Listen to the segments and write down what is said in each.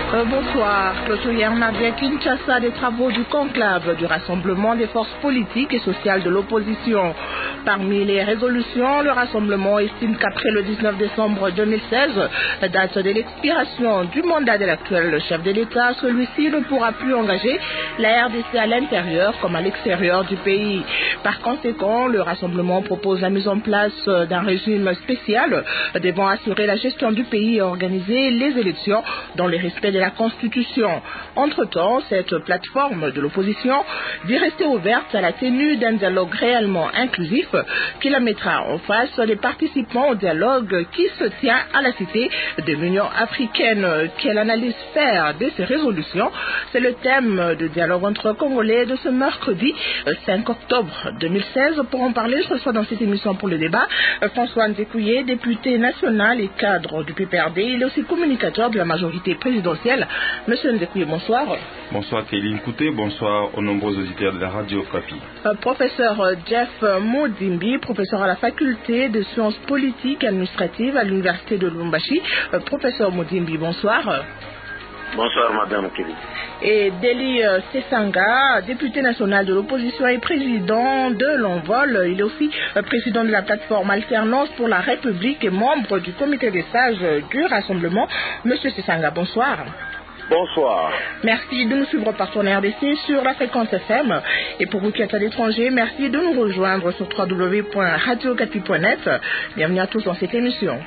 Bonsoir. Clôture hier mardi à Kinshasa des travaux du conclave du Rassemblement des forces politiques et sociales de l'opposition. Parmi les résolutions, le Rassemblement estime qu'après le 19 décembre 2016, date de l'expiration du mandat de l'actuel chef de l'État, celui-ci ne pourra plus engager la RDC à l'intérieur comme à l'extérieur du pays. Par conséquent, le Rassemblement propose la mise en place d'un régime spécial devant assurer la gestion du pays et organiser les élections dans le respect de la Constitution. Entre-temps, cette plateforme de l'opposition dit rester ouverte à la tenue d'un dialogue réellement inclusif qui la mettra en face des participants au dialogue qui se tient à la Cité de l'Union africaine. Quelle analyse faire de ces résolutions? C'est le thème de dialogue entre Congolais de ce mercredi 5 octobre 2016. Pour en parler, je reçois dans cette émission pour le débat François Nzekouye, député national et cadre du PPRD. Il est aussi communicateur de la majorité présidentielle. Monsieur Nzekouye, bonsoir. Bonsoir Kéline Kouté, bonsoir aux nombreux auditeurs de la radio Okapi. Professeur Jeff Modimbi, professeur à la faculté de sciences politiques et administratives à l'université de Lubumbashi. Professeur Modimbi, bonsoir. Bonsoir Madame Kéline. Et Deli Sesanga, député national de l'opposition et président de l'Envol. Il est aussi président de la plateforme Alternance pour la République et membre du comité des sages du Rassemblement. Monsieur Sesanga, bonsoir. Bonsoir. Merci de nous suivre par ton RDC sur la fréquence FM. Et pour vous qui êtes à l'étranger, merci de nous rejoindre sur www.radiocapi.net. Bienvenue à tous dans cette émission.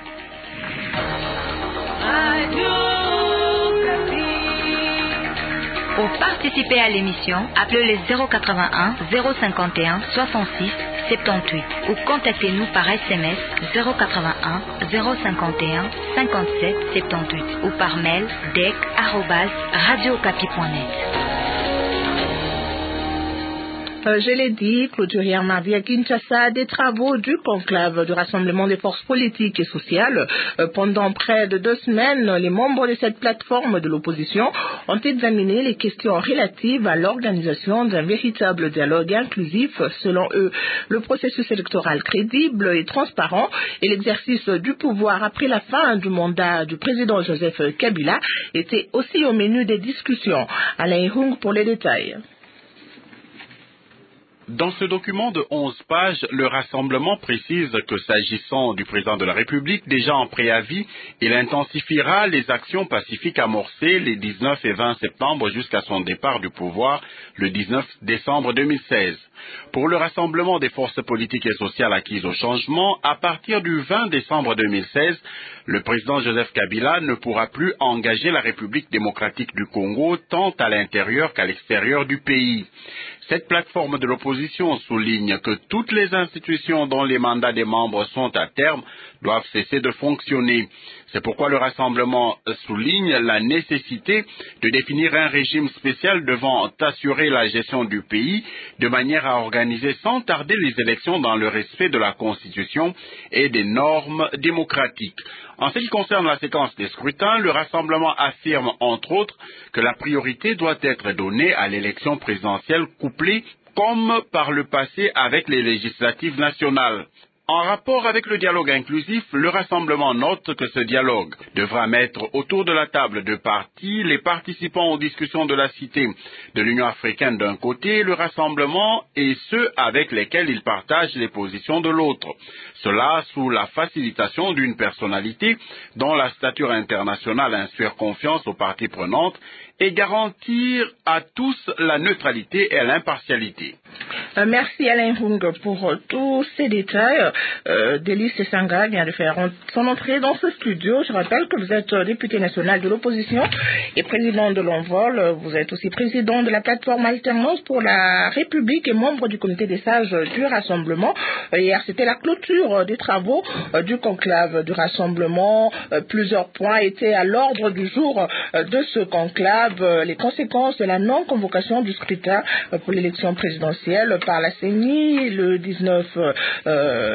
Pour participer à l'émission, appelez le 081 051 66 78 ou contactez-nous par SMS 081 051 57 78 ou par mail dec@radiocapi.net. Je l'ai dit, clôture hier mardi à Kinshasa des travaux du conclave du Rassemblement des forces politiques et sociales. Pendant près de 2 semaines, les membres de cette plateforme de l'opposition ont examiné les questions relatives à l'organisation d'un véritable dialogue inclusif. Selon eux, le processus électoral crédible et transparent et l'exercice du pouvoir après la fin du mandat du président Joseph Kabila étaient aussi au menu des discussions. Alain Hung pour les détails. Dans ce document de 11 pages, le Rassemblement précise que s'agissant du président de la République, déjà en préavis, il intensifiera les actions pacifiques amorcées les 19 et 20 septembre jusqu'à son départ du pouvoir le 19 décembre 2016. Pour le Rassemblement des forces politiques et sociales acquises au changement, à partir du 20 décembre 2016, le président Joseph Kabila ne pourra plus engager la République démocratique du Congo tant à l'intérieur qu'à l'extérieur du pays. Cette plateforme de l'opposition souligne que toutes les institutions dont les mandats des membres sont à terme doivent cesser de fonctionner. C'est pourquoi le Rassemblement souligne la nécessité de définir un régime spécial devant assurer la gestion du pays de manière à organiser sans tarder les élections dans le respect de la Constitution et des normes démocratiques. En ce qui concerne la séquence des scrutins, le Rassemblement affirme entre autres que la priorité doit être donnée à l'élection présidentielle couplée comme par le passé avec les législatives nationales. En rapport avec le dialogue inclusif, le Rassemblement note que ce dialogue devra mettre autour de la table de partis les participants aux discussions de la Cité de l'Union africaine d'un côté, le Rassemblement et ceux avec lesquels il partage les positions de l'autre. Cela sous la facilitation d'une personnalité dont la stature internationale inspire confiance aux parties prenantes et garantir à tous la neutralité et l'impartialité. Merci Alain Hung pour tous ces détails. Deli Sesanga vient de faire son entrée dans ce studio. Je rappelle que vous êtes député national de l'opposition et président de l'Envol. Vous êtes aussi président de la plateforme Alternance pour la République et membre du comité des sages du Rassemblement. Hier, c'était la clôture des travaux du conclave du Rassemblement. Plusieurs points étaient à l'ordre du jour de ce conclave. Les conséquences de la non-convocation du scrutin pour l'élection présidentielle par la CENI le 19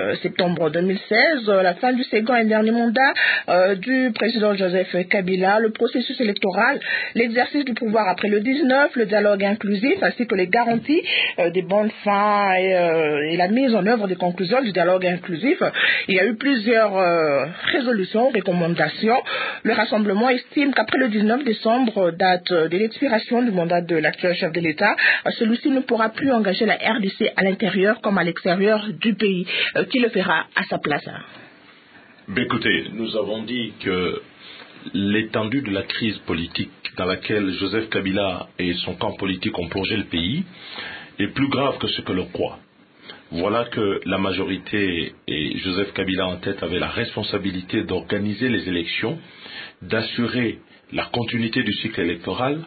septembre 2016, la fin du second et dernier mandat du président Joseph Kabila, le processus électoral, l'exercice du pouvoir après le 19, le dialogue inclusif ainsi que les garanties des bonnes fins et la mise en œuvre des conclusions du dialogue inclusif. Il y a eu plusieurs résolutions, recommandations. Le Rassemblement estime qu'après le 19 décembre, date de l'expiration du mandat de l'actuel chef de l'État, celui-ci ne pourra plus engager la RDC à l'intérieur comme à l'extérieur du pays. Qui le fera à sa place? Écoutez, nous avons dit que l'étendue de la crise politique dans laquelle Joseph Kabila et son camp politique ont plongé le pays est plus grave que ce que l'on croit. Voilà que la majorité et Joseph Kabila en tête avaient la responsabilité d'organiser les élections, d'assurer la continuité du cycle électoral.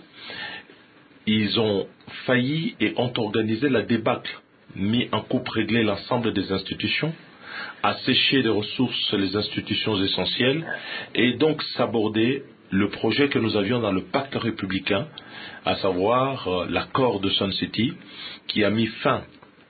Ils ont failli et ont organisé la débâcle, mis en coupe réglée l'ensemble des institutions, asséché de ressources les institutions essentielles et donc s'aborder le projet que nous avions dans le pacte républicain, à savoir l'accord de Sun City, qui a mis fin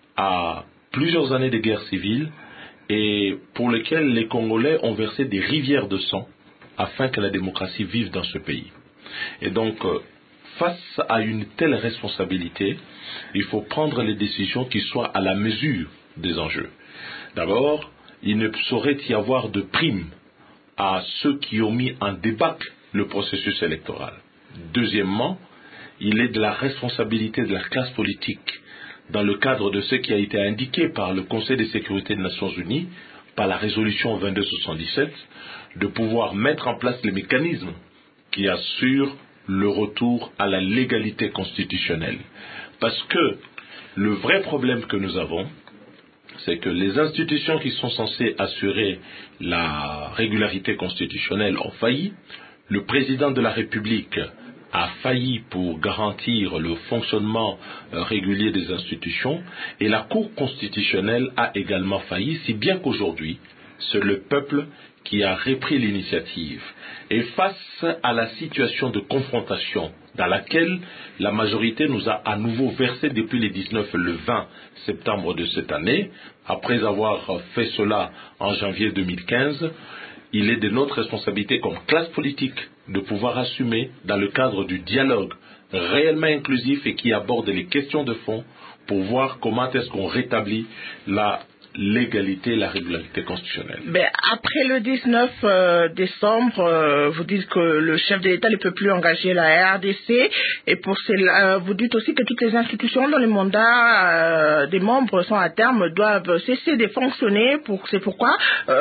à plusieurs années de guerre civile et pour lequel les Congolais ont versé des rivières de sang afin que la démocratie vive dans ce pays. Et donc, face à une telle responsabilité, il faut prendre les décisions qui soient à la mesure des enjeux. D'abord, il ne saurait y avoir de prime à ceux qui ont mis en débâcle le processus électoral. Deuxièmement, il est de la responsabilité de la classe politique, dans le cadre de ce qui a été indiqué par le Conseil de sécurité des Nations Unies, par la résolution 2277, de pouvoir mettre en place les mécanismes qui assurent le retour à la légalité constitutionnelle. Parce que le vrai problème que nous avons, c'est que les institutions qui sont censées assurer la régularité constitutionnelle ont failli. Le président de la République a failli pour garantir le fonctionnement régulier des institutions et la Cour constitutionnelle a également failli, si bien qu'aujourd'hui, c'est le peuple qui a repris l'initiative. Et face à la situation de confrontation dans laquelle la majorité nous a à nouveau versé depuis le 19 et le 20 septembre de cette année, après avoir fait cela en janvier 2015, il est de notre responsabilité comme classe politique de pouvoir assumer dans le cadre du dialogue réellement inclusif et qui aborde les questions de fond pour voir comment est-ce qu'on rétablit la légalité, la régularité constitutionnelle. Après le 19 décembre, vous dites que le chef de l'État ne peut plus engager la RDC et pour cela, vous dites aussi que toutes les institutions dont les mandats des membres sont à terme doivent cesser de fonctionner. C'est pourquoi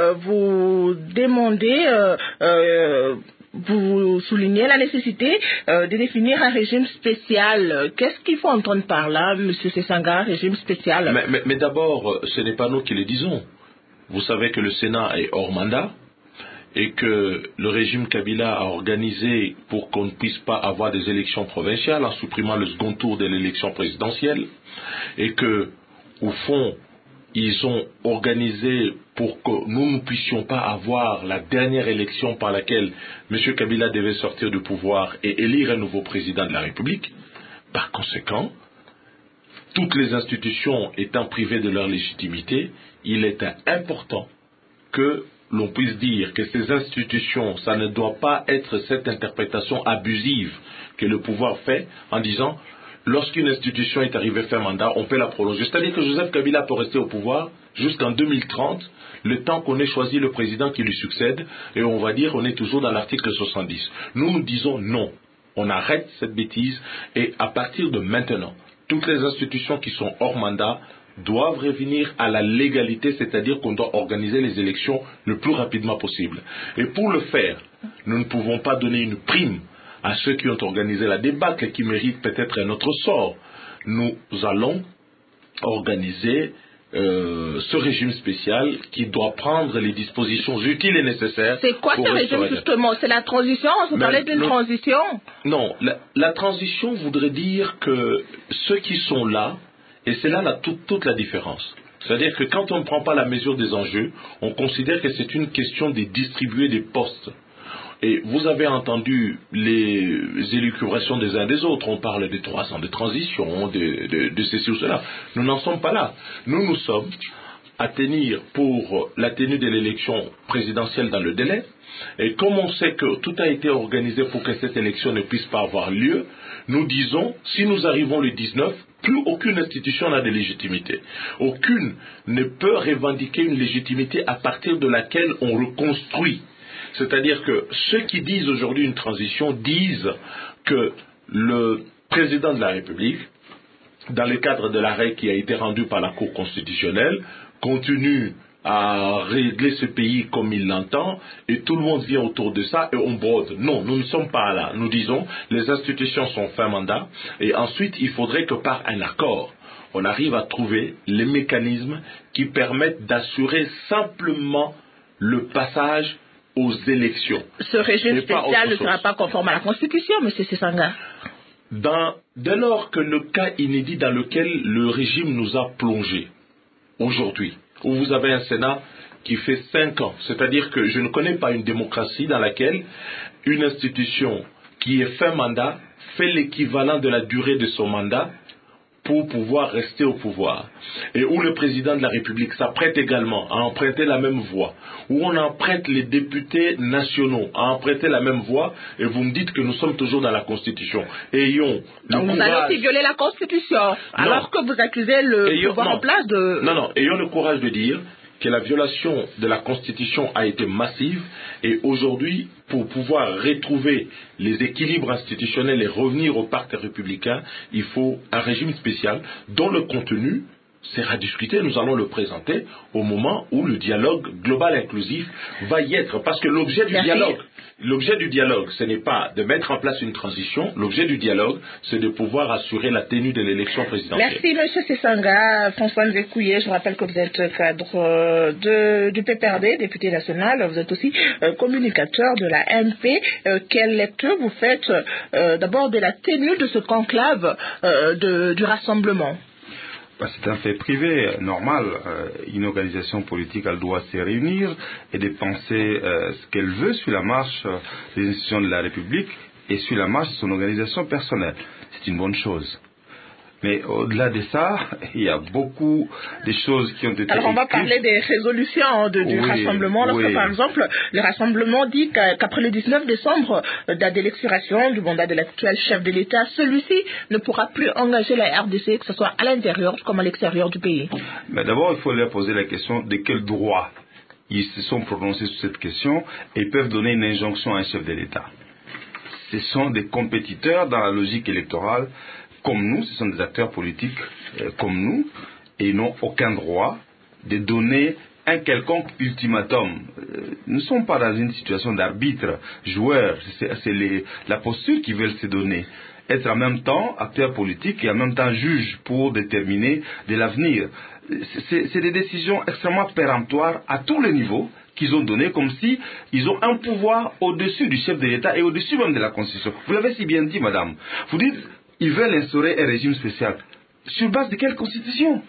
vous demandez vous soulignez la nécessité de définir un régime spécial. Qu'est-ce qu'il faut entendre par là, M. Sessanga, régime spécial? Mais d'abord, ce n'est pas nous qui le disons. Vous savez que le Sénat est hors mandat et que le régime Kabila a organisé pour qu'on ne puisse pas avoir des élections provinciales en supprimant le second tour de l'élection présidentielle et que, au fond, ils ont organisé pour que nous ne puissions pas avoir la dernière élection par laquelle M. Kabila devait sortir du pouvoir et élire un nouveau président de la République. Par conséquent, toutes les institutions étant privées de leur légitimité, il est important que l'on puisse dire que ces institutions, ça ne doit pas être cette interprétation abusive que le pouvoir fait en disant lorsqu'une institution est arrivée fin mandat, on peut la prolonger. C'est-à-dire que Joseph Kabila peut rester au pouvoir jusqu'en 2030, le temps qu'on ait choisi le président qui lui succède, et on va dire on est toujours dans l'article 70. Nous disons non. On arrête cette bêtise, et à partir de maintenant, toutes les institutions qui sont hors mandat doivent revenir à la légalité, c'est-à-dire qu'on doit organiser les élections le plus rapidement possible. Et pour le faire, nous ne pouvons pas donner une prime à ceux qui ont organisé la débâcle et qui méritent peut-être un autre sort. Nous allons organiser ce régime spécial qui doit prendre les dispositions utiles et nécessaires. C'est quoi ce régime justement? C'est la transition? Vous parlez d'une transition? Non, la transition voudrait dire que ceux qui sont là, et c'est là toute la différence. C'est-à-dire que quand on ne prend pas la mesure des enjeux, on considère que c'est une question de distribuer des postes. Et vous avez entendu les élucubrations des uns des autres. On parle de 3 ans de transition, de ceci ou cela. Nous n'en sommes pas là. Nous sommes à tenir pour la tenue de l'élection présidentielle dans le délai. Et comme on sait que tout a été organisé pour que cette élection ne puisse pas avoir lieu, nous disons, si nous arrivons le 19, plus aucune institution n'a de légitimité. Aucune ne peut revendiquer une légitimité à partir de laquelle on reconstruit. C'est-à-dire que ceux qui disent aujourd'hui une transition disent que le président de la République, dans le cadre de l'arrêt qui a été rendu par la Cour constitutionnelle, continue à régler ce pays comme il l'entend, et tout le monde vient autour de ça et on brode. Non, nous ne sommes pas là. Nous disons, les institutions sont fin mandat, et ensuite il faudrait que par un accord, on arrive à trouver les mécanismes qui permettent d'assurer simplement le passage aux élections. Ce régime spécial ne sera pas conforme à la Constitution, M. Sesanga. Dès lors que le cas inédit dans lequel le régime nous a plongés, aujourd'hui, où vous avez un Sénat qui fait 5 ans, c'est-à-dire que je ne connais pas une démocratie dans laquelle une institution qui est fin mandat fait l'équivalent de la durée de son mandat pour pouvoir rester au pouvoir, et où le président de la République s'apprête également à emprunter la même voie, où on emprunte les députés nationaux à emprunter la même voie, et vous me dites que nous sommes toujours dans la Constitution. Ayons le courage... Vous allez aussi violer la Constitution, alors que vous accusez le pouvoir en place de... Non, ayons le courage de dire que la violation de la Constitution a été massive, et aujourd'hui, pour pouvoir retrouver les équilibres institutionnels et revenir au pacte républicain, il faut un régime spécial dont le contenu sera discuté. Nous allons le présenter au moment où le dialogue global inclusif va y être, parce que l'objet du dialogue, ce n'est pas de mettre en place une transition. L'objet du dialogue, c'est de pouvoir assurer la tenue de l'élection présidentielle. Merci, M. Sesanga. François Nzekouye, je rappelle que vous êtes cadre du PPRD, député national. Vous êtes aussi communicateur de la MP. Quelle lecture vous faites d'abord de la tenue de ce conclave du rassemblement? C'est un fait privé, normal. Une organisation politique, elle doit se réunir et de penser ce qu'elle veut sur la marche des institutions de la République et sur la marche de son organisation personnelle. C'est une bonne chose. Mais au-delà de ça, il y a beaucoup de choses qui ont été... Alors on va parler des résolutions du rassemblement. Lorsque par exemple, le rassemblement dit qu'après le 19 décembre, date de l'expiration du mandat de l'actuel chef de l'État, celui-ci ne pourra plus engager la RDC, que ce soit à l'intérieur comme à l'extérieur du pays. Mais d'abord, il faut leur poser la question de quel droit ils se sont prononcés sur cette question et peuvent donner une injonction à un chef de l'État. Ce sont des compétiteurs dans la logique électorale comme nous, ce sont des acteurs politiques comme nous, et ils n'ont aucun droit de donner un quelconque ultimatum. Nous ne sommes pas dans une situation d'arbitre, joueur, c'est la posture qu'ils veulent se donner. Être en même temps acteur politique et en même temps juge pour déterminer de l'avenir. C'est des décisions extrêmement péremptoires à tous les niveaux qu'ils ont donné, comme si ils ont un pouvoir au-dessus du chef de l'État et au-dessus même de la Constitution. Vous l'avez si bien dit, madame. Vous dites, ils veulent instaurer un régime spécial. Sur base de quelle Constitution?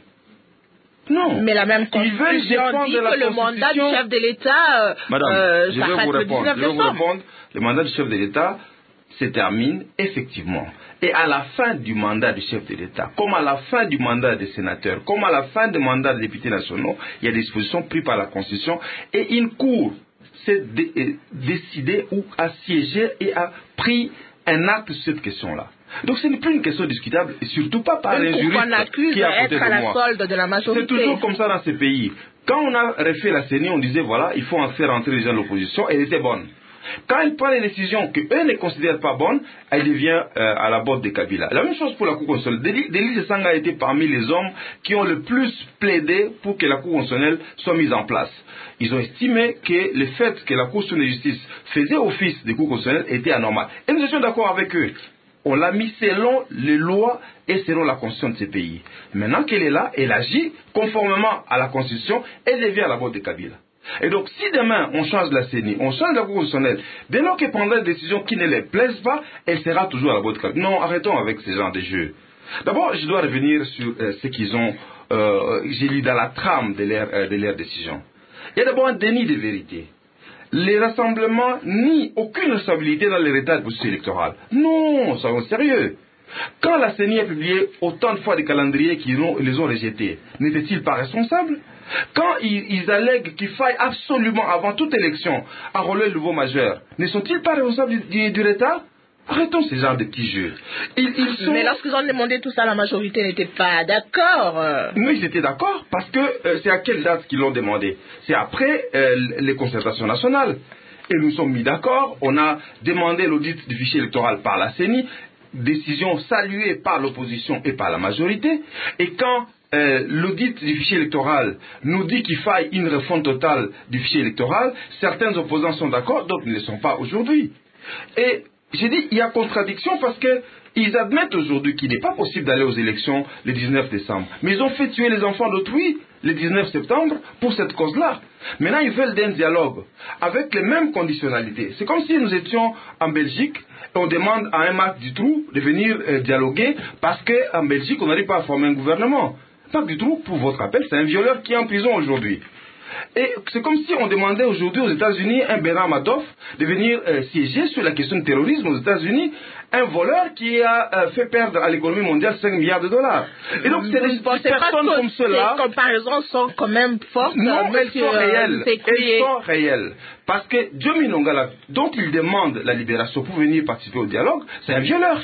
Non. Mais la même Constitution dit que le mandat du chef de l'État s'arrête le 19 décembre. Le mandat du chef de l'État se termine effectivement. Et à la fin du mandat du chef de l'État, comme à la fin du mandat des sénateurs, comme à la fin du mandat des députés nationaux, il y a des dispositions prises par la Constitution et une cour s'est décidée ou a siégé et a pris un acte sur cette question-là. Donc ce n'est plus une question discutable, et surtout pas par les juristes qui à côté de moi. C'est toujours comme ça dans ces pays. Quand on a refait la CENI, on disait voilà, il faut en faire entrer les gens de l'opposition, elle était bonne. Quand elle prend les décisions qu'eux ne considèrent pas bonnes, elle devient à la botte de Kabila. La même chose pour la Cour constitutionnelle. Denis Sesanga a été parmi les hommes qui ont le plus plaidé pour que la Cour constitutionnelle soit mise en place. Ils ont estimé que le fait que la Cour de justice faisait office de Cour constitutionnelle était anormal. Et nous étions d'accord avec eux. On l'a mis selon les lois et selon la constitution de ces pays. Maintenant qu'elle est là, elle agit conformément à la constitution, elle devient à la botte de Kabila. Et donc, si demain on change la CENI, on change la Cour constitutionnelle, dès lors qu'elle prendra des décisions qui ne les plaisent pas, elle sera toujours à la botte de Kabila. Non, arrêtons avec ce genre de jeu. D'abord, je dois revenir sur ce qu'ils ont, j'ai lu dans la trame de leur décision. Il y a d'abord un déni de vérité. Les rassemblements nient aucune responsabilité dans les résultats du processus électoral. Non, soyons sérieux. Quand la CENI a publié autant de fois des calendriers qui les ont rejetés, n'était-il pas responsable? Quand ils allèguent qu'il faille absolument, avant toute élection, enrôler le nouveau majeur, ne sont-ils pas responsables du retard? Arrêtons ces genres de petits jeux. Mais lorsqu'ils ont demandé tout ça, la majorité n'était pas d'accord. Non, ils étaient d'accord, parce que c'est à quelle date qu'ils l'ont demandé? C'est après les concertations nationales. Et nous sommes mis d'accord, on a demandé l'audit du fichier électoral par la CENI, décision saluée par l'opposition et par la majorité. Et quand l'audit du fichier électoral nous dit qu'il faille une refonte totale du fichier électoral, certains opposants sont d'accord, d'autres ne le sont pas aujourd'hui. Et j'ai dit, il y a contradiction parce qu'ils admettent aujourd'hui qu'il n'est pas possible d'aller aux élections le 19 décembre. Mais ils ont fait tuer les enfants d'autrui le 19 septembre pour cette cause-là. Maintenant, ils veulent d'un dialogue avec les mêmes conditionnalités. C'est comme si nous étions en Belgique et on demande à un Marc Dutroux de venir dialoguer parce qu'en Belgique, on n'arrive pas à former un gouvernement. Marc Dutroux, pour votre rappel, c'est un violeur qui est en prison aujourd'hui. Et c'est comme si on demandait aujourd'hui aux États-Unis un Bernard Madoff de venir siéger sur la question du terrorisme aux États-Unis, un voleur qui a fait perdre à l'économie mondiale 5 milliards de dollars. Et donc c'est des personnes comme cela. Les comparaisons sont quand même fortes. Non, elles sont réelles. Elles sont réelles. Parce que Joe Minongala, dont il demande la libération pour venir participer au dialogue, c'est un violeur.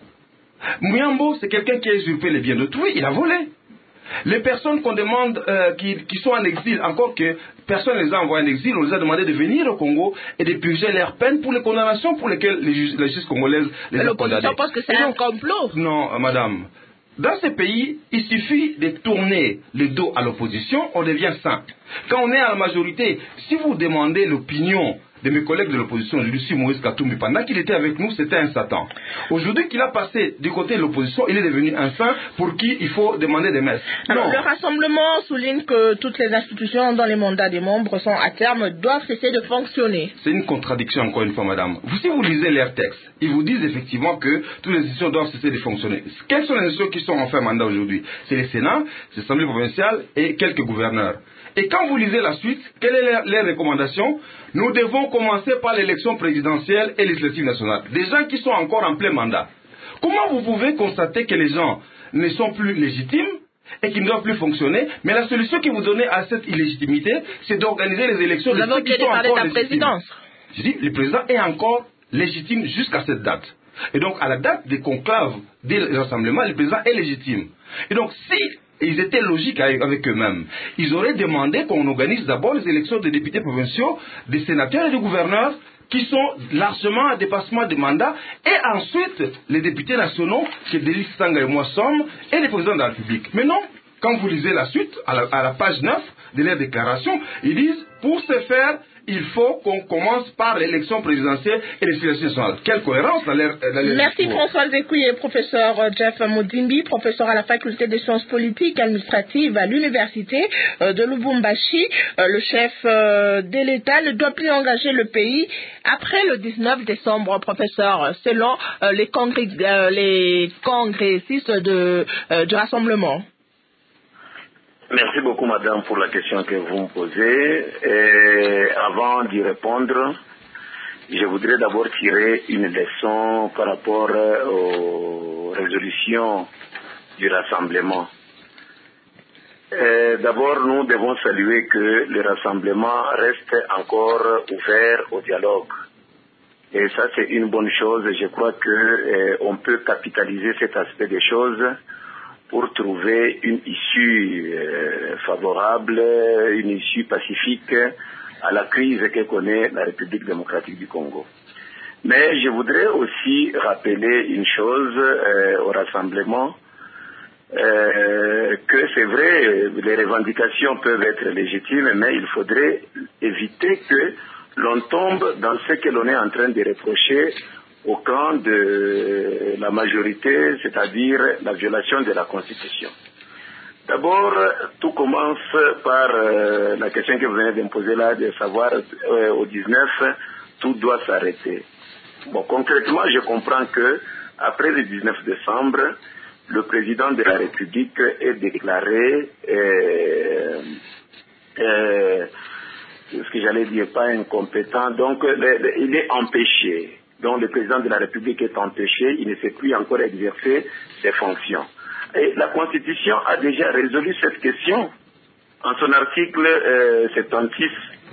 Muyambo, c'est quelqu'un qui a usurpé les biens d'autrui, il a volé. Les personnes qu'on demande qui sont en exil, encore que personne ne les a envoyés en exil, on les a demandé de venir au Congo et de purger leurs peines pour les condamnations pour lesquelles la justice congolaise les a condamnés. L'opposition pense que c'est un complot. Non, madame. Dans ces pays, il suffit de tourner le dos à l'opposition, on devient sain. Quand on est à la majorité, si vous demandez l'opinion de mes collègues de l'opposition, Lucie Moïse Katumbi, pendant qu'il était avec nous, c'était un Satan. Aujourd'hui qu'il a passé du côté de l'opposition, il est devenu un saint pour qui il faut demander des messes. Alors, le rassemblement souligne que toutes les institutions dont les mandats des membres sont à terme doivent cesser de fonctionner. C'est une contradiction, encore une fois, madame. Si vous lisez leurs textes, ils vous disent effectivement que toutes les institutions doivent cesser de fonctionner. Quelles sont les institutions qui sont en fin mandat aujourd'hui? C'est le Sénat, c'est l'Assemblée provinciale et quelques gouverneurs. Et quand vous lisez la suite, quelle est les recommandations? Nous devons commencer par l'élection présidentielle et législative nationale. Des gens qui sont encore en plein mandat. Comment vous pouvez constater que les gens ne sont plus légitimes et qu'ils ne doivent plus fonctionner? Mais la solution que vous donnez à cette illégitimité, c'est d'organiser les élections de ceux qui sont encore légitimes. Je dis, le président est encore légitime jusqu'à cette date. Et donc, à la date des conclaves, des rassemblements, le président est légitime. Et donc, si ils étaient logiques avec eux-mêmes, ils auraient demandé qu'on organise d'abord les élections des députés provinciaux, des sénateurs et des gouverneurs qui sont largement à dépassement des mandats, et ensuite les députés nationaux, que Delis Sanga et moi sommes, et les présidents de la République. Mais non, quand vous lisez la suite, à la page 9 de leur déclaration, ils disent, pour ce faire, il faut qu'on commence par l'élection présidentielle et les élections nationales. Quelle cohérence dans leur Merci François Zekouye, professeur Jeff Modimbi, professeur à la faculté des sciences politiques et administratives à l'université de Lubumbashi. Le chef de l'État ne doit plus engager le pays après le 19 décembre, professeur, selon les congressistes du Rassemblement. Merci beaucoup, madame, pour la question que vous me posez. Et avant d'y répondre, je voudrais d'abord tirer une leçon par rapport aux résolutions du Rassemblement. D'abord, nous devons saluer que le Rassemblement reste encore ouvert au dialogue. Et ça, c'est une bonne chose. Je crois qu'on peut capitaliser cet aspect des choses pour trouver une issue favorable, une issue pacifique à la crise que connaît la République démocratique du Congo. Mais je voudrais aussi rappeler une chose au Rassemblement, que c'est vrai, les revendications peuvent être légitimes, mais il faudrait éviter que l'on tombe dans ce que l'on est en train de reprocher au camp de la majorité, c'est-à-dire la violation de la Constitution. D'abord, tout commence par la question que vous venez de me poser là, de savoir au 19, tout doit s'arrêter. Bon, concrètement, je comprends que après le 19 décembre, le président de la République est déclaré, ce que j'allais dire, pas incompétent, donc il est empêché. Donc le président de la République est empêché, il ne sait plus encore exercer ses fonctions. Et la Constitution a déjà résolu cette question en son article 76,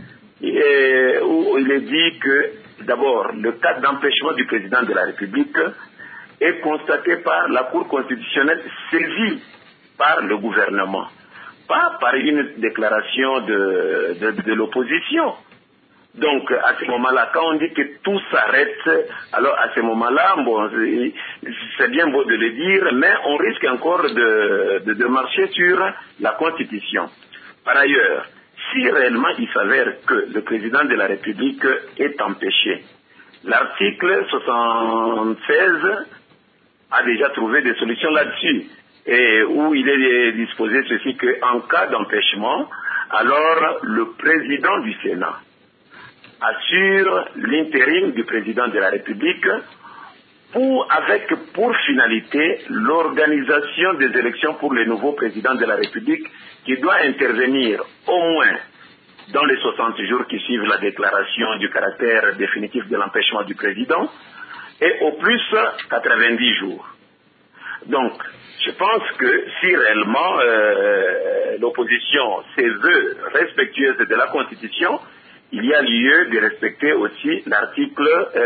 où il est dit que, d'abord, le cas d'empêchement du président de la République est constaté par la Cour constitutionnelle saisie par le gouvernement, pas par une déclaration de l'opposition. Donc, à ce moment-là, quand on dit que tout s'arrête, alors à ce moment-là, bon, c'est bien beau de le dire, mais on risque encore de marcher sur la Constitution. Par ailleurs, si réellement il s'avère que le président de la République est empêché, l'article 76 a déjà trouvé des solutions là-dessus, et où il est disposé ceci qu'en cas d'empêchement, alors le président du Sénat assure l'intérim du président de la République avec pour finalité l'organisation des élections pour le nouveau président de la République qui doit intervenir au moins dans les 60 jours qui suivent la déclaration du caractère définitif de l'empêchement du président et au plus 90 jours. Donc, je pense que si réellement l'opposition se veut respectueuse de la Constitution, il y a lieu de respecter aussi l'article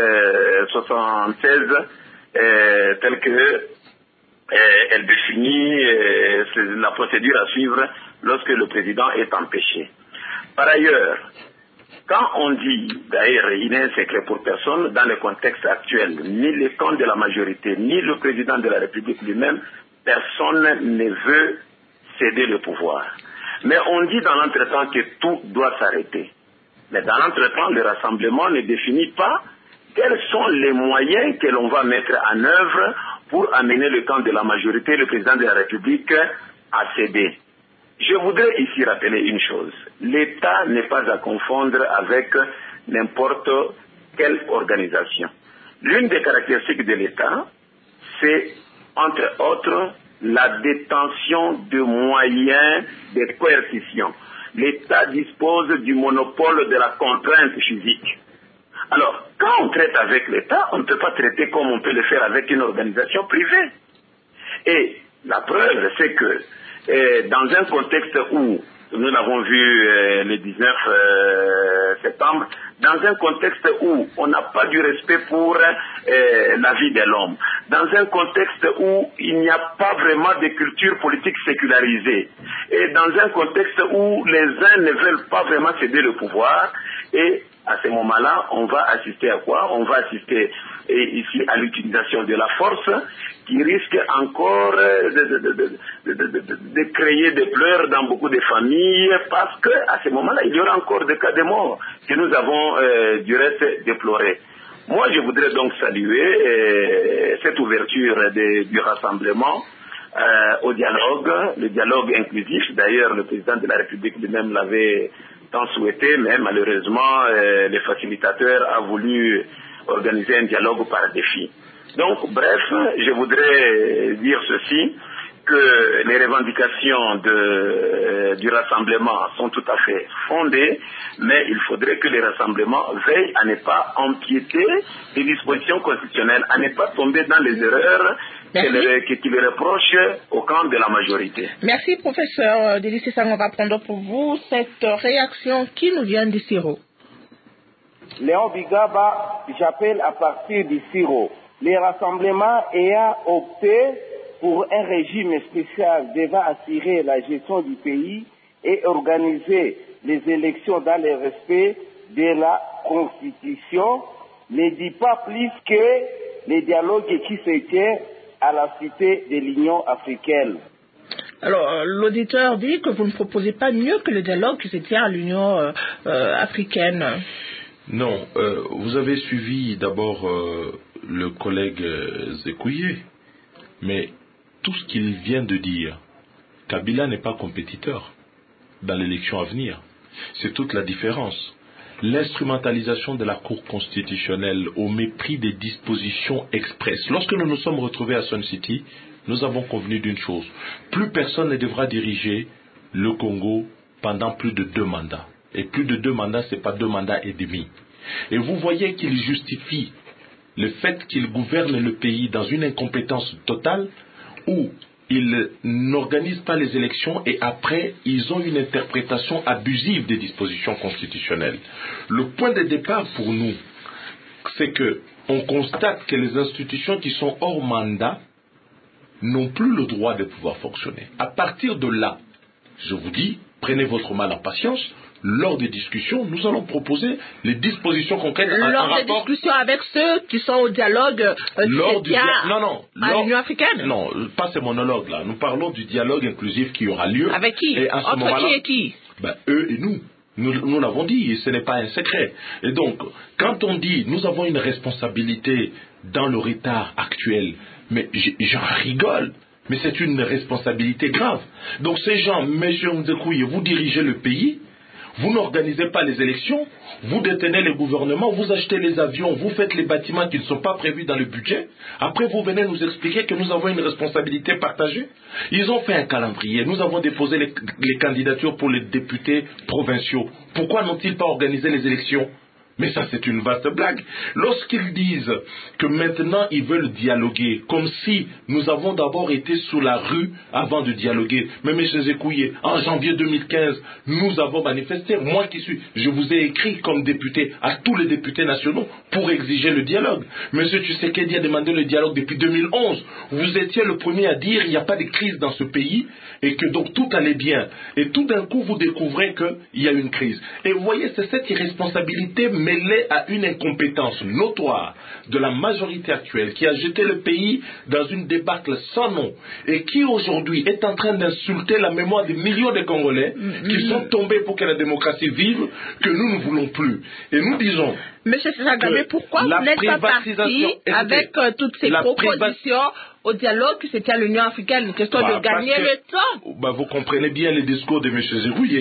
76 tel que elle définit la procédure à suivre lorsque le président est empêché. Par ailleurs, quand on dit, d'ailleurs, il n'est un secret pour personne, dans le contexte actuel, ni les camps de la majorité, ni le président de la République lui-même, personne ne veut céder le pouvoir. Mais on dit dans l'entretemps que tout doit s'arrêter. Mais dans l'entretemps, le rassemblement ne définit pas quels sont les moyens que l'on va mettre en œuvre pour amener le camp de la majorité, le président de la République, à céder. Je voudrais ici rappeler une chose. L'État n'est pas à confondre avec n'importe quelle organisation. L'une des caractéristiques de l'État, c'est, entre autres, la détention de moyens de coercition. L'État dispose du monopole de la contrainte physique. Alors, quand on traite avec l'État, on ne peut pas traiter comme on peut le faire avec une organisation privée. Et la preuve, c'est que dans un contexte où, nous l'avons vu le 19 septembre, dans un contexte où on n'a pas du respect pour la vie de l'homme, dans un contexte où il n'y a pas vraiment de culture politique sécularisée, et dans un contexte où les uns ne veulent pas vraiment céder le pouvoir, et à ce moment-là, on va assister à quoi? On va assister ici à l'utilisation de la force qui risque encore de créer des pleurs dans beaucoup de familles parce qu'à ce moment-là, il y aura encore des cas de mort que nous avons du reste déplorés. Moi, je voudrais donc saluer cette ouverture du rassemblement au dialogue, le dialogue inclusif. D'ailleurs, le président de la République lui-même l'avait tant souhaité, mais malheureusement, le facilitateur a voulu organiser un dialogue par défi. Donc, bref, je voudrais dire ceci, que les revendications du rassemblement sont tout à fait fondées, mais il faudrait que les rassemblements veillent à ne pas empiéter les dispositions constitutionnelles, à ne pas tomber dans les erreurs qu'il reproche au camp de la majorité. Merci, professeur Délice Sang. On va prendre pour vous cette réaction qui nous vient du Siro. Léon Bigaba, j'appelle à partir du Siro. Les rassemblements ayant opté pour un régime spécial devant assurer la gestion du pays et organiser les élections dans le respect de la Constitution, ne dit pas plus que les dialogues qui se tiennent à la cité de l'Union africaine. Alors, l'auditeur dit que vous ne proposez pas mieux que le dialogue qui se tient à l'Union africaine. Non, vous avez suivi d'abord le collègue Zekouye, mais tout ce qu'il vient de dire, Kabila n'est pas compétiteur dans l'élection à venir. C'est toute la différence. L'instrumentalisation de la Cour constitutionnelle au mépris des dispositions expresses. Lorsque nous nous sommes retrouvés à Sun City, nous avons convenu d'une chose. Plus personne ne devra diriger le Congo pendant plus de 2 mandats. Et plus de 2 mandats, ce n'est pas 2 mandats et demi. Et vous voyez qu'il justifie le fait qu'il gouverne le pays dans une incompétence totale où ils n'organisent pas les élections et après, ils ont une interprétation abusive des dispositions constitutionnelles. Le point de départ pour nous, c'est que on constate que les institutions qui sont hors mandat n'ont plus le droit de pouvoir fonctionner. À partir de là, je vous dis, prenez votre mal en patience. Lors des discussions, nous allons proposer les dispositions concrètes. Lors des discussions avec ceux qui sont au dialogue à l'Union africaine. Non, pas ces monologues là. Nous parlons du dialogue inclusif qui aura lieu. Avec qui? Et Entre qui et qui? Eux et nous. Nous l'avons dit, et ce n'est pas un secret. Et donc, quand on dit nous avons une responsabilité dans le retard actuel, mais j'en rigole. Mais c'est une responsabilité grave. Donc ces gens, M. Ndekouye, vous dirigez le pays. Vous n'organisez pas les élections, vous détenez les gouvernements, vous achetez les avions, vous faites les bâtiments qui ne sont pas prévus dans le budget. Après, vous venez nous expliquer que nous avons une responsabilité partagée. Ils ont fait un calendrier. Nous avons déposé les candidatures pour les députés provinciaux. Pourquoi n'ont-ils pas organisé les élections ? Mais ça, c'est une vaste blague. Lorsqu'ils disent que maintenant ils veulent dialoguer, comme si nous avons d'abord été sous la rue avant de dialoguer. Mais M. Zekouye, en janvier 2015, nous avons manifesté. Moi qui suis, je vous ai écrit comme député à tous les députés nationaux pour exiger le dialogue. M. Tshisekedi a demandé le dialogue depuis 2011. Vous étiez le premier à dire qu'il n'y a pas de crise dans ce pays et que donc tout allait bien. Et tout d'un coup, vous découvrez qu'il y a une crise. Et vous voyez, c'est cette irresponsabilité mêlée à une incompétence notoire de la majorité actuelle qui a jeté le pays dans une débâcle sans nom et qui aujourd'hui est en train d'insulter la mémoire des millions de Congolais qui sont tombés pour que la démocratie vive, que nous ne voulons plus. Et nous disons... Monsieur Sagame, pourquoi vous n'êtes pas parti avec toutes ces propositions au dialogue que c'était à l'Union africaine, une question de gagner le temps? Vous comprenez bien le discours de M. Zerouye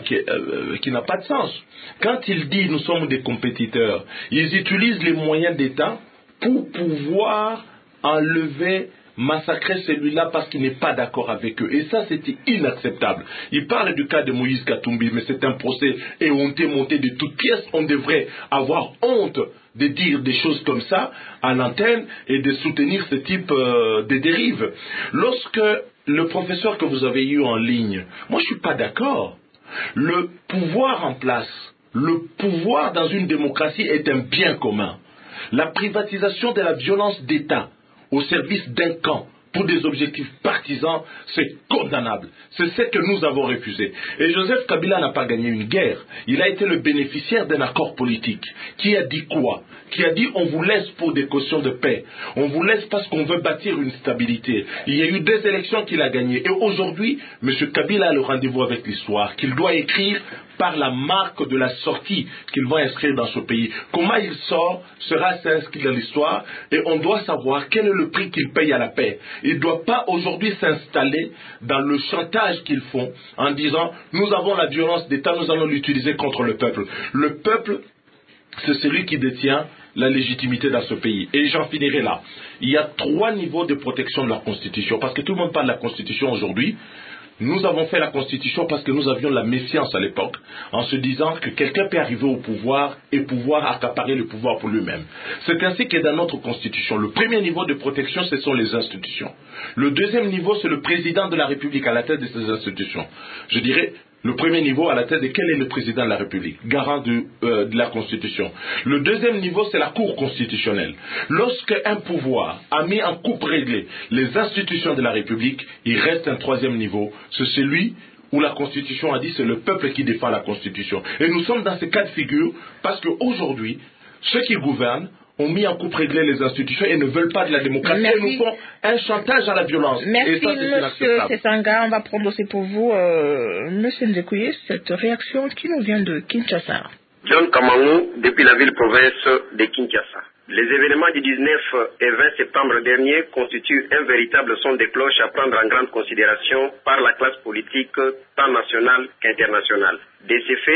qui n'a pas de sens. Quand il dit nous sommes des compétiteurs, ils utilisent les moyens d'État pour pouvoir enlever, massacrer celui-là parce qu'il n'est pas d'accord avec eux. Et ça, c'était inacceptable. Il parle du cas de Moïse Katumbi, mais c'est un procès éhonté, monté de toutes pièces. On devrait avoir honte de dire des choses comme ça à l'antenne et de soutenir ce type de dérive. Lorsque le professeur que vous avez eu en ligne, moi je ne suis pas d'accord. Le pouvoir en place, le pouvoir dans une démocratie est un bien commun. La privatisation de la violence d'État au service d'un camp pour des objectifs partisans, c'est condamnable. C'est ce que nous avons refusé. Et Joseph Kabila n'a pas gagné une guerre. Il a été le bénéficiaire d'un accord politique. Qui a dit quoi? Qui a dit on vous laisse pour des cautions de paix. On vous laisse parce qu'on veut bâtir une stabilité. Il y a eu 2 élections qu'il a gagnées. Et aujourd'hui, M. Kabila a le rendez-vous avec l'histoire, qu'il doit écrire par la marque de la sortie qu'il va inscrire dans ce pays. Comment il sort sera inscrit dans l'histoire et on doit savoir quel est le prix qu'il paye à la paix. Il ne doit pas aujourd'hui s'installer dans le chantage qu'ils font en disant nous avons la violence d'État, nous allons l'utiliser contre le peuple. Le peuple, c'est celui qui détient la légitimité dans ce pays. Et j'en finirai là. Il y a 3 niveaux de protection de la Constitution, parce que tout le monde parle de la Constitution aujourd'hui. Nous avons fait la Constitution parce que nous avions la méfiance à l'époque, en se disant que quelqu'un peut arriver au pouvoir et pouvoir accaparer le pouvoir pour lui-même. C'est ainsi que dans notre Constitution, le premier niveau de protection, ce sont les institutions. Le deuxième niveau, c'est le président de la République à la tête de ces institutions. Je dirais, le premier niveau à la tête de quel est le président de la République, garant de la Constitution. Le deuxième niveau, c'est la Cour constitutionnelle. Lorsque un pouvoir a mis en coupe réglée les institutions de la République, il reste un troisième niveau, c'est celui où la Constitution a dit c'est le peuple qui défend la Constitution. Et nous sommes dans ce cas de figure parce qu'aujourd'hui, ceux qui gouvernent ont mis en coupe réglée les institutions et ne veulent pas de la démocratie. Et nous font un chantage à la violence. Merci, et ça, monsieur Sesanga. On va prendre aussi pour vous, monsieur Nzekouye, cette réaction qui nous vient de Kinshasa. John Kamangou, depuis la ville-province de Kinshasa. Les événements du 19 et 20 septembre dernier constituent un véritable son de cloche à prendre en grande considération par la classe politique tant nationale qu'internationale. De ces faits,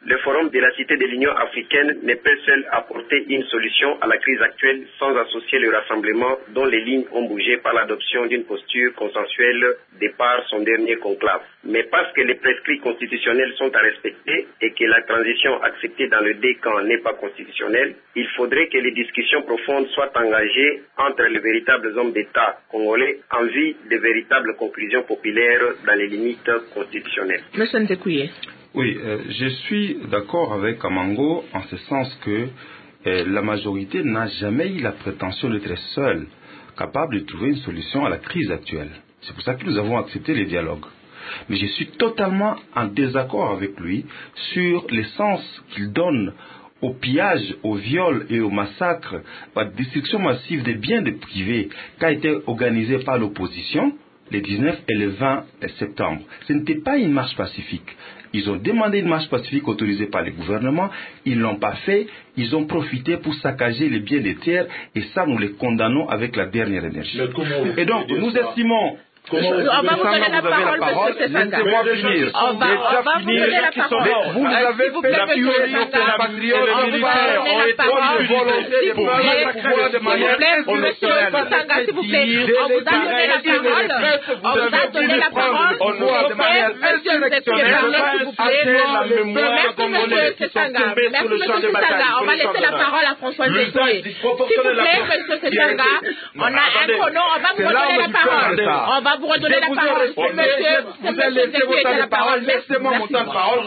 Le Forum de la Cité de l'Union africaine ne peut seul apporter une solution à la crise actuelle sans associer le rassemblement dont les lignes ont bougé par l'adoption d'une posture consensuelle de par son dernier conclave. Mais parce que les prescrits constitutionnels sont à respecter et que la transition acceptée dans le décan n'est pas constitutionnelle, il faudrait que les discussions profondes soient engagées entre les véritables hommes d'État congolais en vue de véritables conclusions populaires dans les limites constitutionnelles. Monsieur Ndekouye. Oui, je suis d'accord avec Amango en ce sens que la majorité n'a jamais eu la prétention d'être seule capable de trouver une solution à la crise actuelle. C'est pour ça que nous avons accepté les dialogues. Mais je suis totalement en désaccord avec lui sur l'essence qu'il donne au pillage, au viol et au massacre, à la destruction massive des biens des privés qui a été organisée par l'opposition les 19 et le 20 septembre. Ce n'était pas une marche pacifique. Ils ont demandé une marche pacifique autorisée par le gouvernement, ils ne l'ont pas fait, ils ont profité pour saccager les biens des tiers et ça nous les condamnons avec la dernière énergie. Et donc nous estimons... On va vous donner la parole, monsieur Sanga. Laissez-moi finir. On va vous donner la parole. Vous avez fait la tuerie de la patriote on va donner la parole. S'il vous plaît, monsieur Sanga, s'il vous plaît, on vous a donné la parole. On vous a donné la parole. Monsieur Ndekouye, s'il vous plaît. Merci, monsieur Sanga. Merci, monsieur Sanga. On va laisser la parole à François Ndekouye. S'il vous plaît, monsieur Sanga, on a un chrono, on va vous redonner la parole. On va vous redonner la parole. Vous allez laisser votre temps de parole. Laissez-moi mon temps de parole.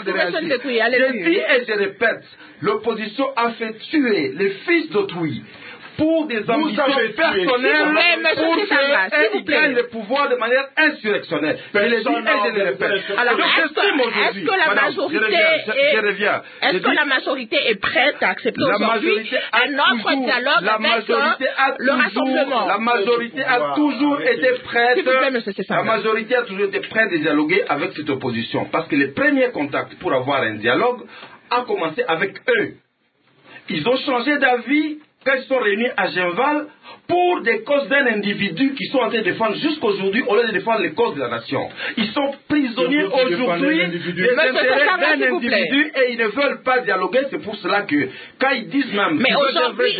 Je dis et je répète, l'opposition a fait tuer les fils d'autrui pour des ambitions personnelles, pour qu'ils gagnent le pouvoir de manière insurrectionnelle. Je le dis et je le répète. Alors, est-ce que la majorité est la majorité est prête à accepter aujourd'hui un autre dialogue avec le rassemblement? La majorité a toujours été prête. La majorité a toujours été prête à dialoguer avec cette opposition, parce que les premiers contacts pour avoir un dialogue ont commencé avec eux. Ils ont changé d'avis quand ils sont réunis à Genval pour des causes d'un individu qui sont en train de défendre jusqu'aujourd'hui au lieu de défendre les causes de la nation. Ils sont prisonniers aujourd'hui des intérêts d'un individu et ils ne veulent pas dialoguer. C'est pour cela que quand ils disent même... Mais aujourd'hui,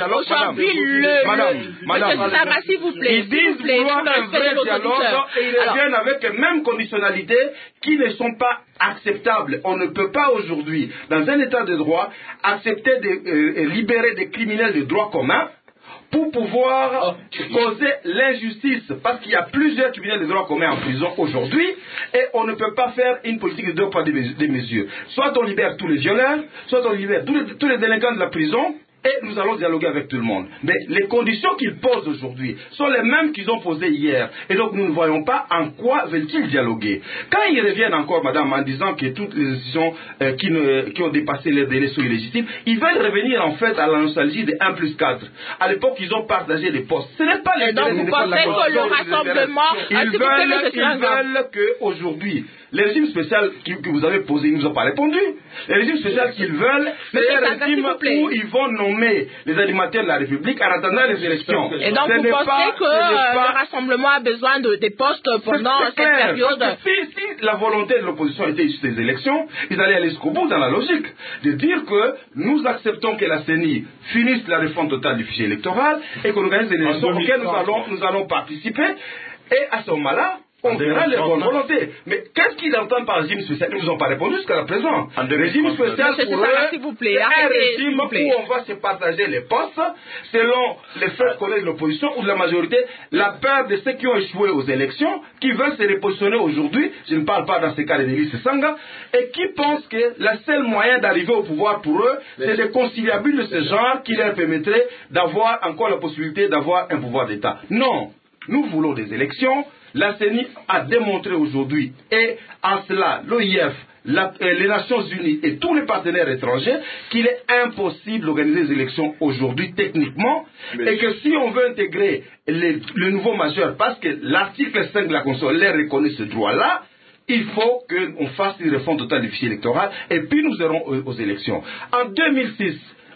madame, s'il vous plaît, ils disent vouloir un vrai dialogue et ils reviennent avec les mêmes conditionnalités qui ne sont pas acceptables. On ne peut pas aujourd'hui, dans un état de droit, accepter de libérer des criminels de droit commun pour pouvoir causer l'injustice, parce qu'il y a plusieurs criminels de droit commun en prison aujourd'hui, et on ne peut pas faire une politique de deux poids deux mesures. Soit on libère tous les violeurs, soit on libère tous les délinquants de la prison, et nous allons dialoguer avec tout le monde. Mais les conditions qu'ils posent aujourd'hui sont les mêmes qu'ils ont posées hier. Et donc nous ne voyons pas en quoi veulent-ils dialoguer. Quand ils reviennent encore, madame, en disant que toutes les décisions qui ont dépassé les délais sont illégitimes, ils veulent revenir en fait à la nostalgie de 1+4. À l'époque, ils ont partagé les postes. Ce n'est pas les délais. Donc vous pensez que le rassemblement... Ils veulent qu'aujourd'hui, le régime spécial que vous avez posé, ils ne nous ont pas répondu. Le régime spécial qu'ils veulent, c'est un régime où ils vont nommer les animateurs de la République en attendant les élections. Et donc vous pensez que le rassemblement a besoin des postes pendant cette période? Si la volonté de l'opposition était issue des élections, ils allaient aller jusqu'au bout dans la logique de dire que nous acceptons que la CENI finisse la réforme totale du fichier électoral et qu'on organise des élections auxquelles nous allons participer. Et à ce moment-là, on verra les bonnes volontés. Mais qu'est-ce qu'ils entendent par régime spécial? Ils ne nous ont pas répondu jusqu'à la présent. Le régime spécial pour eux, c'est un régime où on va se partager les postes selon les faits qu'on ait de l'opposition ou de la majorité, la peur de ceux qui ont échoué aux élections, qui veulent se repositionner aujourd'hui, je ne parle pas dans ce cas de Denis Sanga, et qui pensent que le seul moyen d'arriver au pouvoir pour eux, c'est des conciliabules de ce genre qui leur permettraient d'avoir encore la possibilité d'avoir un pouvoir d'État. Non, nous voulons des élections. La CENI a démontré aujourd'hui, et en cela, l'OIF, les Nations Unies et tous les partenaires étrangers, qu'il est impossible d'organiser des élections aujourd'hui techniquement, et que si on veut intégrer le nouveau majeur, parce que l'article 5 de la Constitution leur reconnaît ce droit-là, il faut qu'on fasse une réforme totale du fichier électoral, et puis nous irons aux élections. En 2006,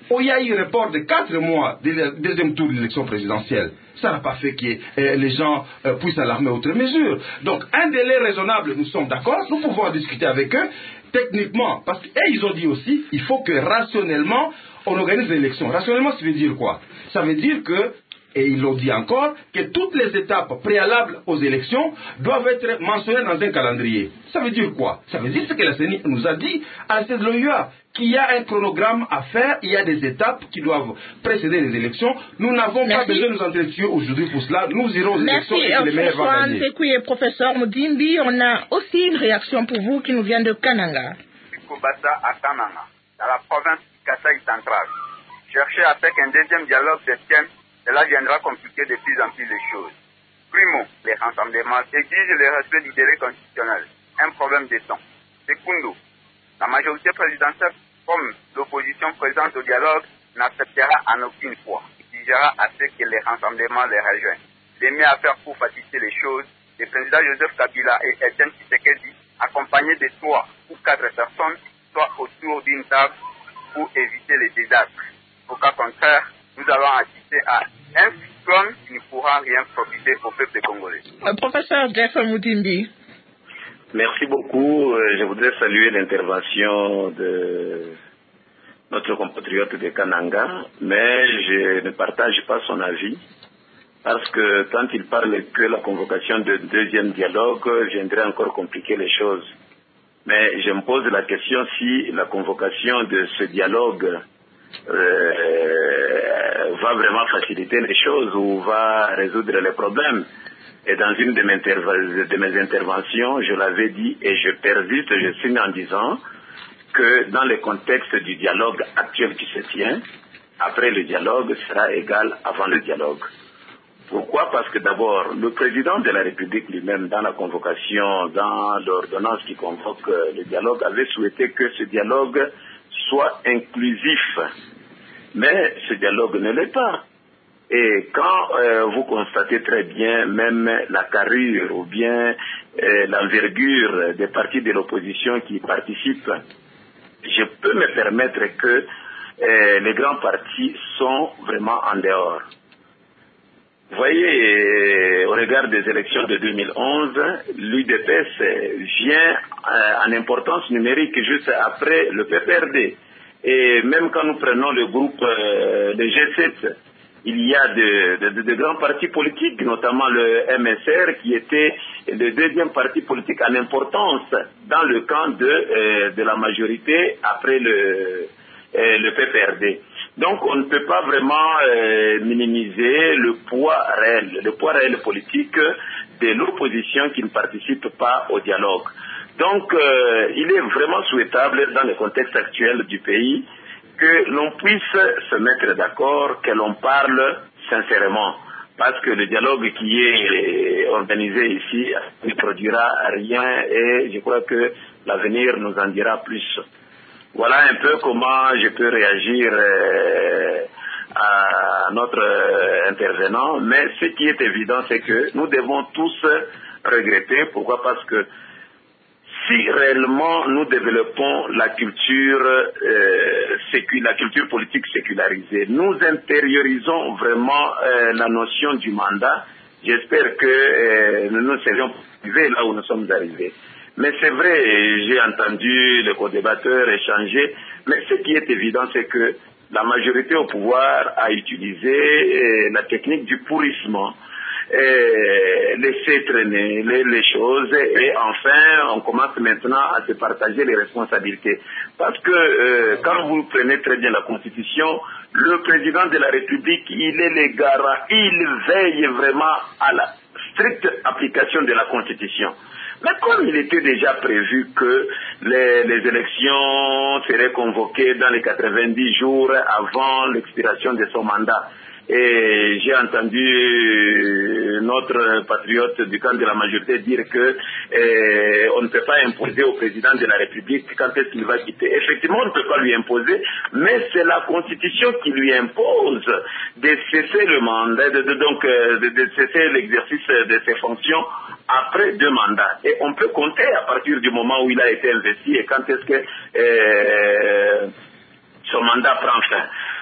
il y a eu un report de 4 mois du deuxième tour de l'élection présidentielle. Ça n'a pas fait que les gens puissent s'alarmer outre mesure. Donc, un délai raisonnable, nous sommes d'accord, nous pouvons en discuter avec eux, techniquement, parce qu'ils ont dit aussi, il faut que rationnellement, on organise l'élection. Rationnellement, ça veut dire quoi? Ça veut dire que, et ils l'ont dit encore, que toutes les étapes préalables aux élections doivent être mentionnées dans un calendrier. Ça veut dire quoi? Ça veut dire ce que la CENI nous a dit à cette l'OUA, qu'il y a un chronogramme à faire, il y a des étapes qui doivent précéder les élections. Nous n'avons pas besoin de nous entretenir aujourd'hui pour cela. Nous irons aux élections et les meilleurs vont gagner. Merci, professeur Moudimbi. On a aussi une réaction pour vous qui nous vient de Kananga. Kobasa à Kananga, dans la province du Kasaï central. Chercher à faire un deuxième dialogue de thème, cela viendra compliquer de plus en plus les choses. Primo, les rassemblements exigent le respect du délai constitutionnel, un problème de temps. Secundo, la majorité présidentielle, comme l'opposition présente au dialogue, n'acceptera en aucune fois, exigera à ce que les rassemblements les rejoignent. Les mieux à faire pour faciliter les choses, le président Joseph Kabila et Etienne Tshisekedi, accompagnés de 3 ou 4 personnes, soient autour d'une table pour éviter les désastres. Au cas contraire, nous allons assister à un cyclone qui ne pourra rien profiter au peuple congolais. Professeur Jeff Moudimbi. Merci beaucoup. Je voudrais saluer l'intervention de notre compatriote de Kananga, mais je ne partage pas son avis, parce que quand il parle que la convocation de deuxième dialogue viendrait encore compliquer les choses. Mais je me pose la question si la convocation de ce dialogue va vraiment faciliter les choses ou va résoudre les problèmes. Et dans une de mes interventions, je l'avais dit et je persiste, je signe en disant que dans le contexte du dialogue actuel qui se tient, après le dialogue sera égal avant le dialogue. Pourquoi? Parce que d'abord, le président de la République lui-même, dans la convocation, dans l'ordonnance qui convoque le dialogue, avait souhaité que ce dialogue soit inclusif. Mais ce dialogue ne l'est pas. Et quand vous constatez très bien même la carrure ou bien l'envergure des partis de l'opposition qui participent, je peux me permettre que les grands partis sont vraiment en dehors. Vous voyez, au regard des élections de 2011, l'UDPS vient en importance numérique juste après le PPRD. Et même quand nous prenons le groupe de G7, il y a de grands partis politiques, notamment le MSR, qui était le deuxième parti politique en importance dans le camp de la majorité après le PPRD. Donc on ne peut pas vraiment minimiser le poids réel politique de l'opposition qui ne participe pas au dialogue. Donc il est vraiment souhaitable dans le contexte actuel du pays que l'on puisse se mettre d'accord, que l'on parle sincèrement. Parce que le dialogue qui est organisé ici ne produira rien et je crois que l'avenir nous en dira plus. Voilà un peu comment je peux réagir à notre intervenant. Mais ce qui est évident, c'est que nous devons tous regretter. Pourquoi? Parce que si réellement nous développons la culture politique sécularisée, nous intériorisons vraiment la notion du mandat, j'espère que nous ne serions pas arrivés là où nous sommes arrivés. Mais c'est vrai, j'ai entendu les co-débatteurs échanger, mais ce qui est évident, c'est que la majorité au pouvoir a utilisé la technique du pourrissement. Laisser traîner les choses et enfin on commence maintenant à se partager les responsabilités. Parce que quand vous prenez très bien la Constitution, le président de la République, il est le garant, il veille vraiment à la stricte application de la Constitution. Mais comme il était déjà prévu que les élections seraient convoquées dans les 90 jours avant l'expiration de son mandat, et j'ai entendu notre patriote du camp de la majorité dire que on ne peut pas imposer au président de la République quand est-ce qu'il va quitter. Effectivement, on ne peut pas lui imposer, mais c'est la Constitution qui lui impose de cesser le mandat, de cesser l'exercice de ses fonctions après 2 mandats. Et on peut compter à partir du moment où il a été investi et quand est-ce que son mandat prend fin.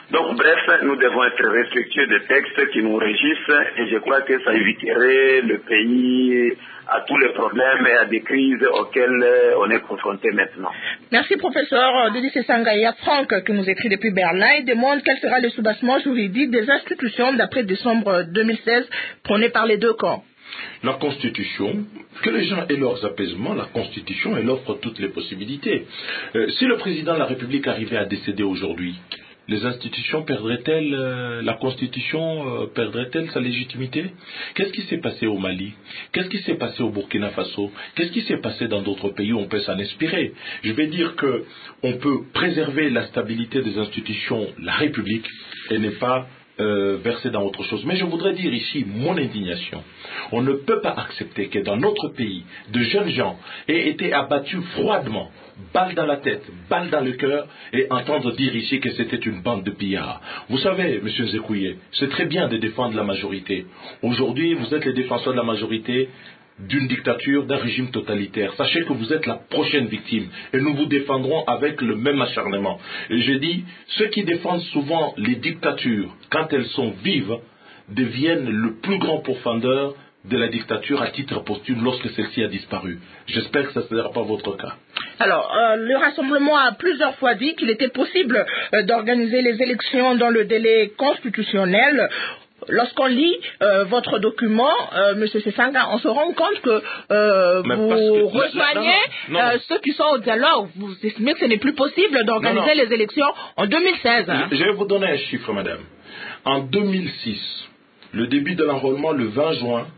Donc bref, nous devons être respectueux des textes qui nous régissent et je crois que ça éviterait le pays à tous les problèmes et à des crises auxquelles on est confronté maintenant. Merci professeur Denis Sangaya. Franck, qui nous écrit depuis Berlin, il demande quel sera le soubassement juridique des institutions d'après décembre 2016 prôné par les deux camps. La Constitution, que les gens aient leurs apaisements, la Constitution, elle offre toutes les possibilités. Si le président de la République arrivait à décéder aujourd'hui, les institutions perdraient-elles, la Constitution perdrait-elle sa légitimité? Qu'est-ce qui s'est passé au Mali? Qu'est-ce qui s'est passé au Burkina Faso? Qu'est-ce qui s'est passé dans d'autres pays où on peut s'en inspirer? Je vais dire qu'on peut préserver la stabilité des institutions, la République, et n'est pas verser dans autre chose. Mais je voudrais dire ici mon indignation. On ne peut pas accepter que dans notre pays, de jeunes gens aient été abattus froidement, balle dans la tête, balle dans le cœur, et entendre dire ici que c'était une bande de pillards. Vous savez, M. Zekouye, c'est très bien de défendre la majorité. Aujourd'hui, vous êtes les défenseurs de la majorité d'une dictature, d'un régime totalitaire. Sachez que vous êtes la prochaine victime et nous vous défendrons avec le même acharnement. Et je dis, ceux qui défendent souvent les dictatures, quand elles sont vives, deviennent le plus grand pourfendeur de la dictature à titre posthume lorsque celle-ci a disparu. J'espère que ce ne sera pas votre cas. Alors, le Rassemblement a plusieurs fois dit qu'il était possible d'organiser les élections dans le délai constitutionnel. Lorsqu'on lit votre document, M. Sesanga, on se rend compte que vous rejoignez ceux qui sont au dialogue. Vous estimez que ce n'est plus possible d'organiser les élections en 2016. Je vais vous donner un chiffre, madame. En 2006, le début de l'enrôlement le 20 juin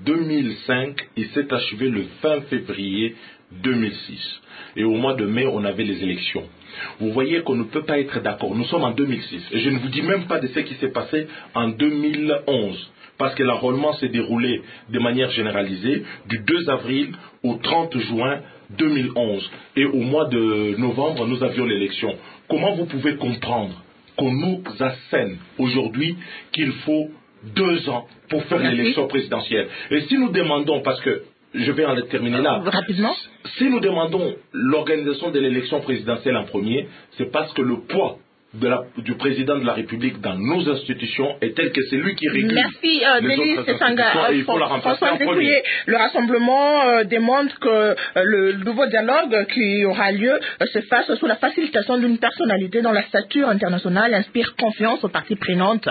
2005, il s'est achevé le 20 février 2006. Et au mois de mai, on avait les élections. Vous voyez qu'on ne peut pas être d'accord. Nous sommes en 2006. Et je ne vous dis même pas de ce qui s'est passé en 2011. Parce que l'enrôlement s'est déroulé de manière généralisée du 2 avril au 30 juin 2011. Et au mois de novembre, nous avions l'élection. Comment vous pouvez comprendre qu'on nous assène aujourd'hui qu'il faut 2 ans pour faire l'élection présidentielle? Et si nous demandons, parce que je vais en terminer là. Rapidement. Si nous demandons l'organisation de l'élection présidentielle en premier, c'est parce que le poids du président de la République dans nos institutions est tel que c'est lui qui régule les autres institutions et il faut la remplacer en premier. Le Rassemblement demande que le nouveau dialogue qui aura lieu se fasse sous la facilitation d'une personnalité dont la stature internationale inspire confiance aux parties prenantes.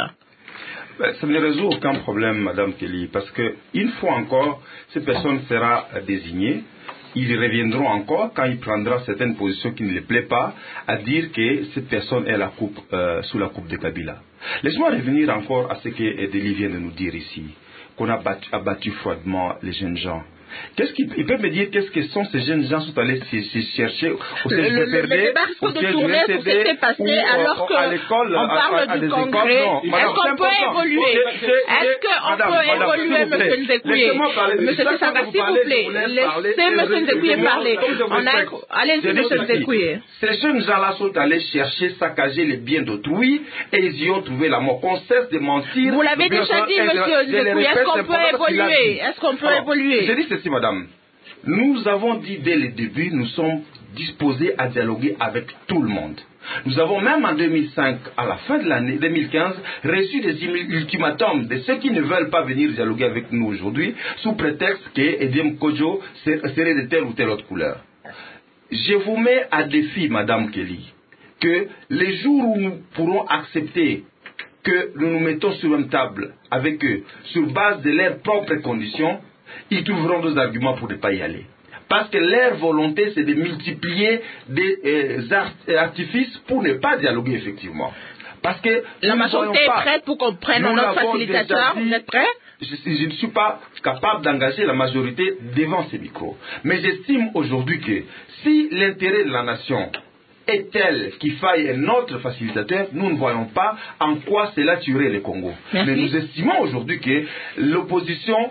Ça ne résout aucun problème, Madame Kelly, parce que une fois encore, cette personne sera désignée. Ils reviendront encore quand il prendra certaines positions qui ne les plaisent pas à dire que cette personne est sous la coupe de Kabila. Laisse-moi revenir encore à ce que Edeli vient de nous dire ici, qu'on a abattu froidement les jeunes gens. Il peut me dire qu'est-ce que sont ces jeunes gens qui sont allés se chercher au CGPD, le débat risque de tourner sur ce qui s'est passé alors qu'on parle du Congrès. Est-ce qu'on peut évoluer? Est-ce qu'on peut évoluer, M. Nzekouye? M. Sesanga, s'il vous plaît, laissez M. Nzekouye parler. Allez-y, M. Nzekouye. Ces jeunes gens-là sont allés chercher, saccager les biens d'autrui et ils y ont trouvé la mort. Qu'on cesse de mentir. Vous l'avez déjà dit, M. Nzekouye. Est-ce qu'on peut évoluer? Est-ce qu'on peut évoluer? Je dis ceci, madame. Nous avons dit dès le début, nous sommes disposés à dialoguer avec tout le monde. Nous avons même en 2005, à la fin de l'année 2015, reçu des ultimatums de ceux qui ne veulent pas venir dialoguer avec nous aujourd'hui, sous prétexte que Edem Kodjo serait de telle ou telle autre couleur. Je vous mets à défi, madame Kelly, que les jours où nous pourrons accepter que nous nous mettons sur une table avec eux, sur base de leurs propres conditions, ils trouveront des arguments pour ne pas y aller. Parce que leur volonté, c'est de multiplier des artifices pour ne pas dialoguer, effectivement. Parce que la majorité est prête pour qu'on prenne notre facilitateur. Vous êtes prêts? Je ne suis pas capable d'engager la majorité devant ces micros. Mais j'estime aujourd'hui que si l'intérêt de la nation est tel qu'il faille un autre facilitateur, nous ne voyons pas en quoi cela tuerait le Congo. Merci. Mais nous estimons aujourd'hui que l'opposition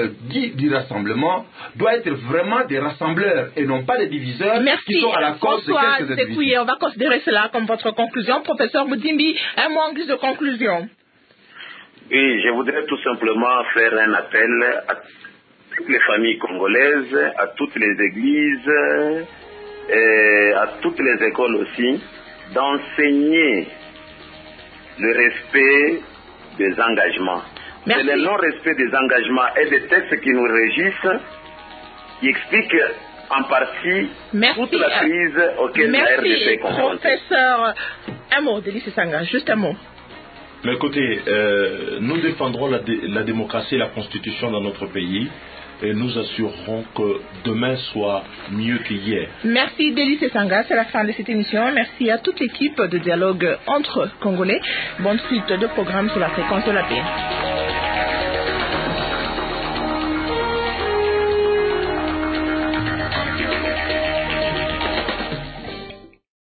du rassemblement doit être vraiment des rassembleurs et non pas des diviseurs qui sont à la cause de quelques individus. On va considérer cela comme votre conclusion. Professeur Moudimbi, un mot en guise de conclusion. Oui, je voudrais tout simplement faire un appel à toutes les familles congolaises, à toutes les églises, et à toutes les écoles aussi, d'enseigner le respect des engagements. Merci. C'est le non-respect des engagements et des textes qui nous régissent qui expliquent en partie toute la crise auquel la RDC est confrontée. Professeur, un mot, Délice Sanga, juste un mot. Mais écoutez, nous défendrons la démocratie et la constitution dans notre pays et nous assurerons que demain soit mieux qu'hier. Merci Délice Sanga, c'est la fin de cette émission. Merci à toute l'équipe de dialogue entre Congolais. Bonne suite de programme sur la fréquence de la paix.